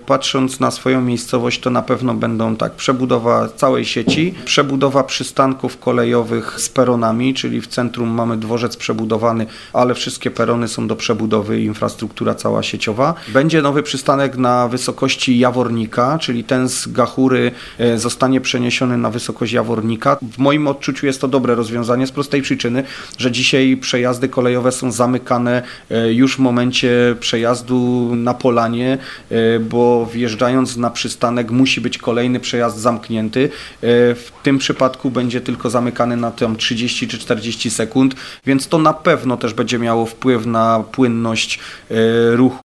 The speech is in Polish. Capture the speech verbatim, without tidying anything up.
Patrząc na swoją miejscowość, to na pewno będą tak, przebudowa całej sieci, przebudowa przystanków kolejowych z peronami, czyli w centrum mamy dworzec przebudowany, ale wszystkie perony są do przebudowy i infrastruktura cała sieciowa. Będzie nowy przystanek na wysokości Jawornika, czyli ten z Gachury zostanie przeniesiony na wysokość Jawornika. W moim odczuciu jest to dobre rozwiązanie z prostej przyczyny, że dzisiaj przejazdy kolejowe są zamykane już w momencie przejazdu na Polanie, bo wjeżdżając na przystanek musi być kolejny przejazd zamknięty. W tym przypadku będzie tylko zamykany na tam trzydzieści czy czterdzieści sekund, więc to na pewno też będzie miało wpływ na płynność ruchu.